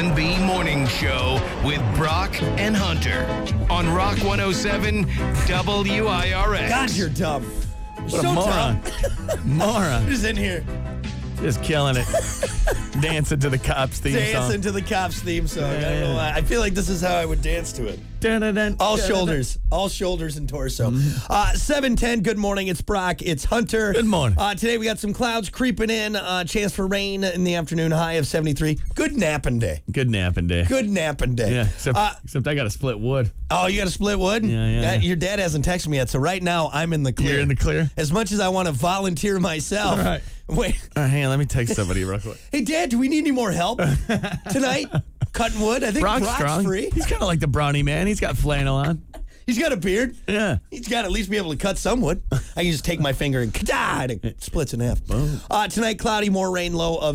WNB Morning Show with Brock and Hunter on Rock 107 WIRX. God, you're dumb. What a moron. Moron. Who's in here? Just killing it. Dancing to the Cops theme song. Dancing to the Cops theme song. I don't know Yeah. why. I feel like this is how I would dance to it. Dun-dun-dun, All dun-dun-dun. shoulders and torso. 7:10, good morning. It's Brock. It's Hunter. Good morning. Today we got some clouds creeping in. Chance for rain in the afternoon, high of 73. Good napping day. Good napping day. Good napping day. Yeah, except I got to split wood. Oh, you got to split wood? Yeah. Your dad hasn't texted me yet, so right now I'm in the clear. You're in the clear? As much as I want to volunteer myself. All right. Wait. All right, hang on. Let me text somebody real quick. Hey, Dad, do we need any more help tonight? Cutting wood? I think Brock's strong. free. He's kind of like the Brownie man. He's got flannel on. He's got a beard. Yeah. He's got to at least be able to cut some wood. I can just take my finger and ka-da, and it splits in half. Tonight, cloudy, more rain, low of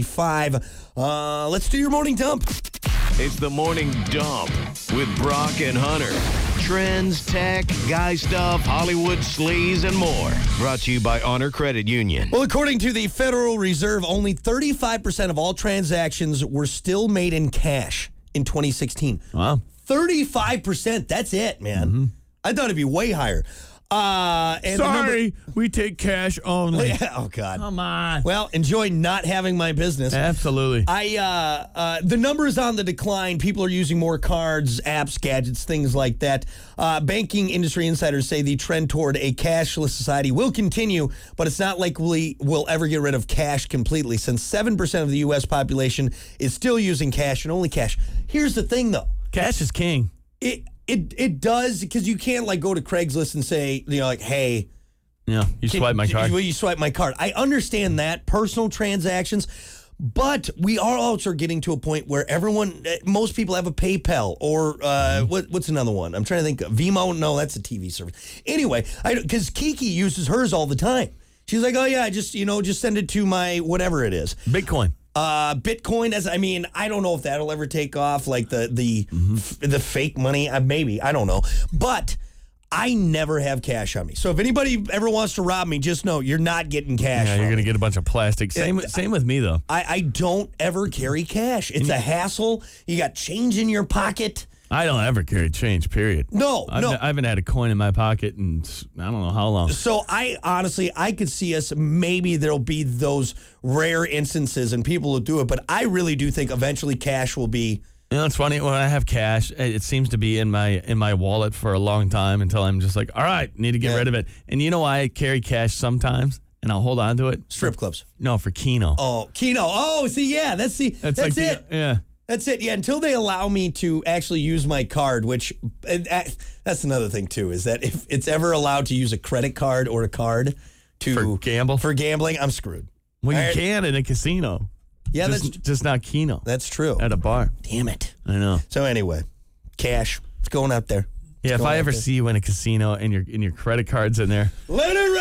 65. Let's do your morning dump. It's the Morning Dump with Brock and Hunter. Trends, tech, guy stuff, Hollywood sleaze, and more. Brought to you by Honor Credit Union. Well, according to the Federal Reserve, only 35% of all transactions were still made in cash in 2016. Wow. 35%. That's it, man. I thought it'd be way higher. And Sorry, we take cash only. Oh, God. Come on. Well, enjoy not having my business. Absolutely. The number is on the decline. People are using more cards, apps, gadgets, things like that. Banking industry insiders say the trend toward a cashless society will continue, but it's not likely we'll ever get rid of cash completely, since 7% of the U.S. population is still using cash and only cash. Here's the thing, though. Cash is king. It does, because you can't like go to Craigslist and say, like, hey, Yeah, you swipe my card. Will you swipe my card? I understand that, personal transactions, but we are also getting to a point where most people have a PayPal or what's another one? I'm trying to think. Vimo? No, that's a TV service. Anyway, because Kiki uses hers all the time. She's like, oh yeah, just send it to my whatever it is. Bitcoin. Bitcoin, I don't know if that'll ever take off, like the fake money, maybe, I don't know. But I never have cash on me. So if anybody ever wants to rob me, just know you're not getting cash. Yeah, you're going to get a bunch of plastic. Same with me, though. I don't ever carry cash. It's a hassle. You got change in your pocket. I don't ever carry change, period. No. I haven't had a coin in my pocket in I don't know how long. So I could see us, maybe there'll be those rare instances and people will do it, but I really do think eventually cash will be. You know, it's funny, when I have cash, it seems to be in my wallet for a long time until I'm just like, all right, need to get rid of it. And you know why I carry cash sometimes? And I'll hold on to it? Strip clubs. No, for Keno. Oh, Keno. Oh, see, yeah, that's like it. Yeah. That's it. Yeah, until they allow me to actually use my card, which that's another thing too, is that if it's ever allowed to use a credit card or a card for gambling, I'm screwed. Well, you can in a casino. Yeah, just not Keno. That's true. At a bar. Damn it. I know. So anyway, cash. It's going out there. Yeah, if I ever see you in a casino and your credit card's in there, let it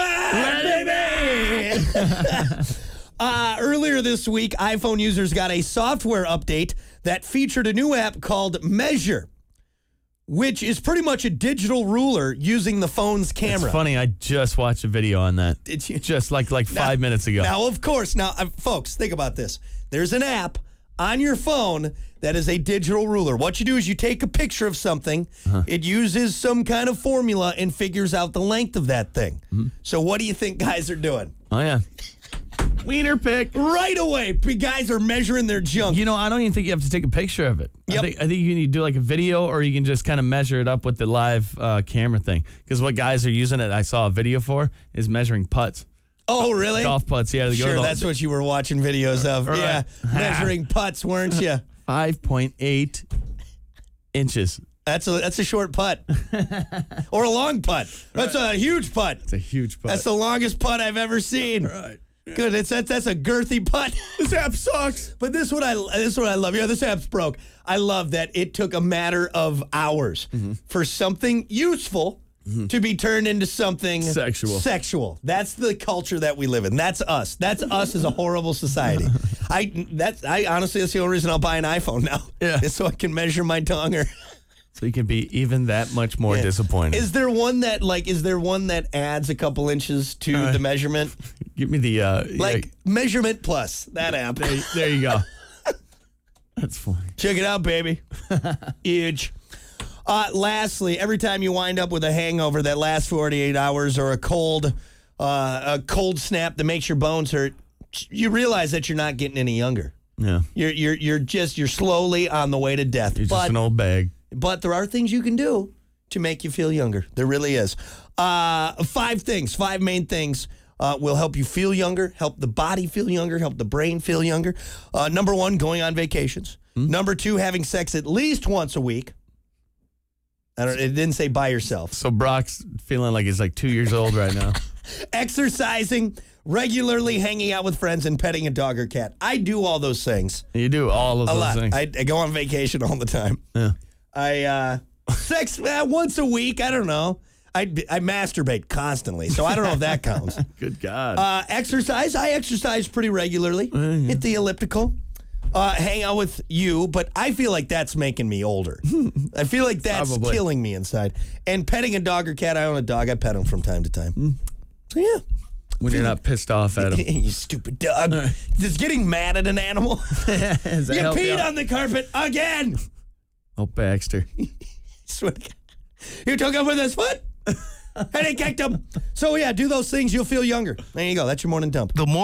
ride, baby. Earlier this week, iPhone users got a software update that featured a new app called Measure, which is pretty much a digital ruler using the phone's camera. It's funny, I just watched a video on that. Did you? Just like 5 minutes ago. Now, of course, folks, think about this. There's an app on your phone that is a digital ruler. What you do is you take a picture of something. It uses some kind of formula and figures out the length of that thing. So what do you think guys are doing? Oh, yeah. Wiener pick. Right away. Guys are measuring their junk. You know, I don't even think you have to take a picture of it. Yep. I think you can do like a video, or you can just kind of measure it up with the live camera thing. Because what guys are using it, I saw a video for, is measuring putts. Oh, really? Golf putts, yeah. Sure, that's what you were watching videos of. Right. Yeah, measuring putts, weren't you? 5.8 inches. That's a short putt. Or a long putt. That's a huge putt. It's a huge putt. That's the longest putt I've ever seen. Right. Good. That's a girthy putt. This app sucks. But this is what I love. Yeah, this app's broke. I love that it took a matter of hours for something useful to be turned into something sexual. That's the culture that we live in. That's us. That's us as a horrible society. I honestly, that's the only reason I'll buy an iPhone now. Yeah. Is so I can measure my tongue. So you can be even that much more disappointed. Is there one that adds a couple inches to the measurement? Give me the Measurement Plus, that app. There you go. That's funny. Check it out, baby. Huge. Lastly, every time you wind up with a hangover that lasts 48 hours or a cold snap that makes your bones hurt, you realize that you're not getting any younger. Yeah. You're slowly on the way to death. You're just an old bag. But there are things you can do to make you feel younger. There really is. 5 main things will help you feel younger, help the body feel younger, help the brain feel younger. Number 1, going on vacations. Number 2, having sex at least once a week. It didn't say by yourself. So Brock's feeling like he's like 2 years old right now. Exercising, regularly hanging out with friends, and petting a dog or cat. I do all those things. You do all of A those lot. things. I go on vacation all the time. Yeah. Sex once a week. I don't know. I masturbate constantly, so I don't know if that counts. Good God. Exercise. I exercise pretty regularly. Hit the elliptical. Hang out with you, but I feel like that's making me older. I feel like that's Probably. killing me inside. And petting a dog or cat, I own a dog. I pet him from time to time. So, yeah. when you're not pissed off at him. You stupid dog. Just getting mad at an animal. Does that You help peed out? on the carpet again. Oh, Baxter. Swear to God. You took him with his foot and he kicked him. So, yeah, do those things. You'll feel younger. There you go. That's your morning dump. The